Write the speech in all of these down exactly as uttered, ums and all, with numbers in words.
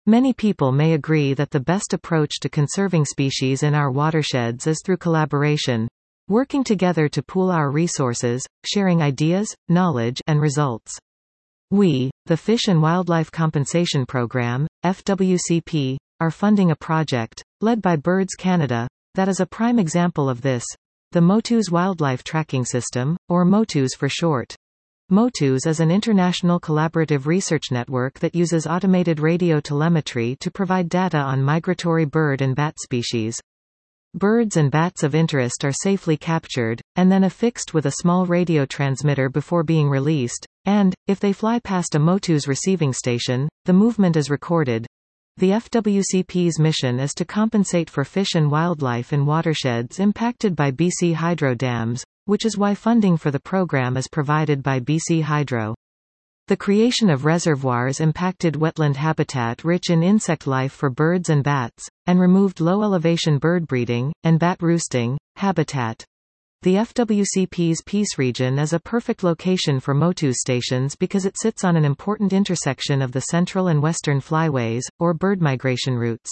Many people may agree that the best approach to conserving species in our watersheds is through collaboration, working together to pool our resources, sharing ideas, knowledge, and results. We, the Fish and Wildlife Compensation Program, F W C P, are funding a project, led by Birds Canada, that is a prime example of this: the Motus Wildlife Tracking System, or Motus for short. Motus is an international collaborative research network that uses automated radio telemetry to provide data on migratory bird and bat species. Birds and bats of interest are safely captured, and then affixed with a small radio transmitter before being released, and, if they fly past a Motus receiving station, the movement is recorded. The F W C P's mission is to compensate for fish and wildlife in watersheds impacted by B C Hydro dams, which is why funding for the program is provided by B C Hydro. The creation of reservoirs impacted wetland habitat rich in insect life for birds and bats, and removed low-elevation bird breeding, and bat roosting, habitat. The F W C P's Peace region is a perfect location for Motus stations because it sits on an important intersection of the central and western flyways, or bird migration routes.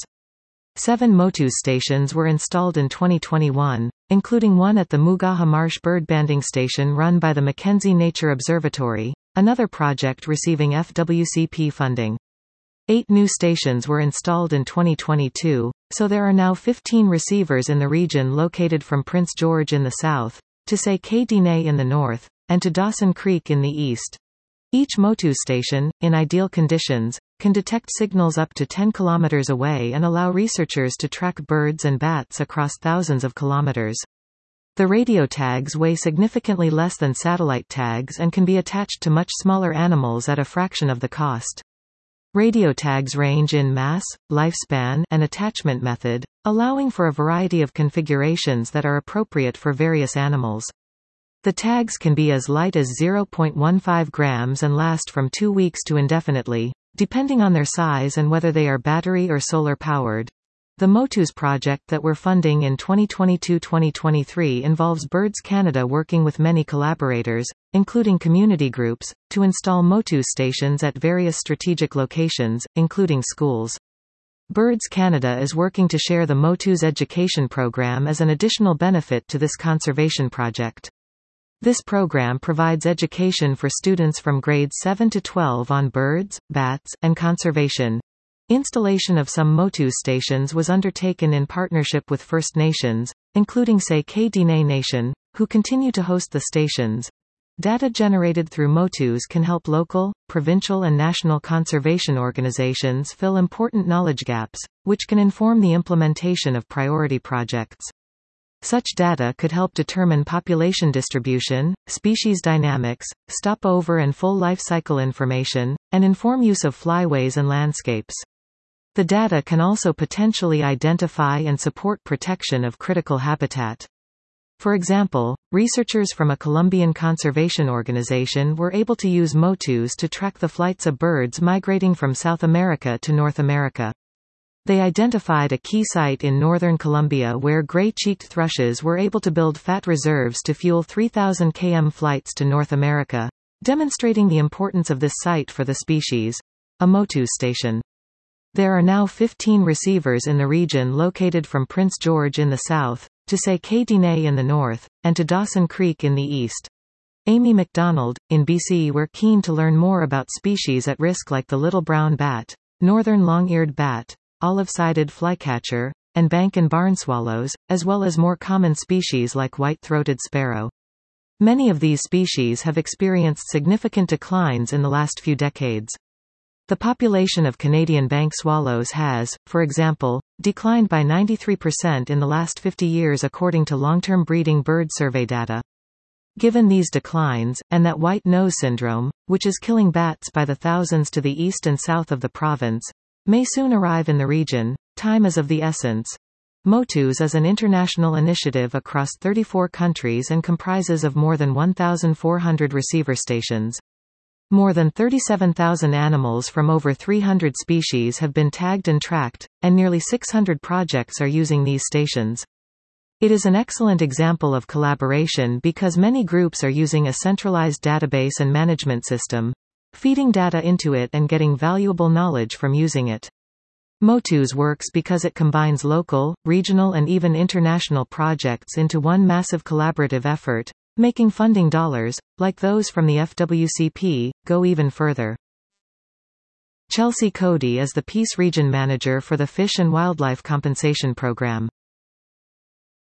Seven Motus stations were installed in twenty twenty-one, including one at the Mugaha Marsh bird banding station run by the Mackenzie Nature Observatory, another project receiving F W C P funding. Eight new stations were installed in twenty twenty-two, so there are now fifteen receivers in the region located from Prince George in the south, to say Kaydina in the north, and to Dawson Creek in the east. Each Motus station, in ideal conditions, can detect signals up to ten kilometers away and allow researchers to track birds and bats across thousands of kilometers. The radio tags weigh significantly less than satellite tags and can be attached to much smaller animals at a fraction of the cost. Radio tags range in mass, lifespan, and attachment method, allowing for a variety of configurations that are appropriate for various animals. The tags can be as light as zero point one five grams and last from two weeks to indefinitely, depending on their size and whether they are battery or solar powered. The Motus project that we're funding in twenty twenty-two to twenty twenty-three involves Birds Canada working with many collaborators, including community groups, to install Motus stations at various strategic locations, including schools. Birds Canada is working to share the Motus education program as an additional benefit to this conservation project. This program provides education for students from grades seven to twelve on birds, bats, and conservation. Installation of some Motus stations was undertaken in partnership with First Nations, including say Kaydina Nation, who continue to host the stations. Data generated through Motus can help local, provincial and national conservation organizations fill important knowledge gaps, which can inform the implementation of priority projects. Such data could help determine population distribution, species dynamics, stopover and full life cycle information, and inform use of flyways and landscapes. The data can also potentially identify and support protection of critical habitat. For example, researchers from a Colombian conservation organization were able to use Motus to track the flights of birds migrating from South America to North America. They identified a key site in northern Colombia where gray-cheeked thrushes were able to build fat reserves to fuel three thousand kilometer flights to North America, demonstrating the importance of this site for the species. A Motus station. There are now fifteen receivers in the region located from Prince George in the south, to say Kaydina in the north, and to Dawson Creek in the east. Amy MacDonald, in B C we're keen to learn more about species at risk like the little brown bat, northern long-eared bat, olive-sided flycatcher, and bank and barn swallows, as well as more common species like white-throated sparrow. Many of these species have experienced significant declines in the last few decades. The population of Canadian bank swallows has, for example, declined by ninety-three percent in the last fifty years according to long-term breeding bird survey data. Given these declines, and that white nose syndrome, which is killing bats by the thousands to the east and south of the province, may soon arrive in the region, time is of the essence. Motus is an international initiative across thirty-four countries and comprises of more than one thousand four hundred receiver stations. More than thirty-seven thousand animals from over three hundred species have been tagged and tracked, and nearly six hundred projects are using these stations. It is an excellent example of collaboration because many groups are using a centralized database and management system, feeding data into it and getting valuable knowledge from using it. MOTUS works because it combines local, regional and even international projects into one massive collaborative effort, making funding dollars, like those from the F W C P, go even further. Chelsea Cody is the Peace Region Manager for the Fish and Wildlife Compensation Program.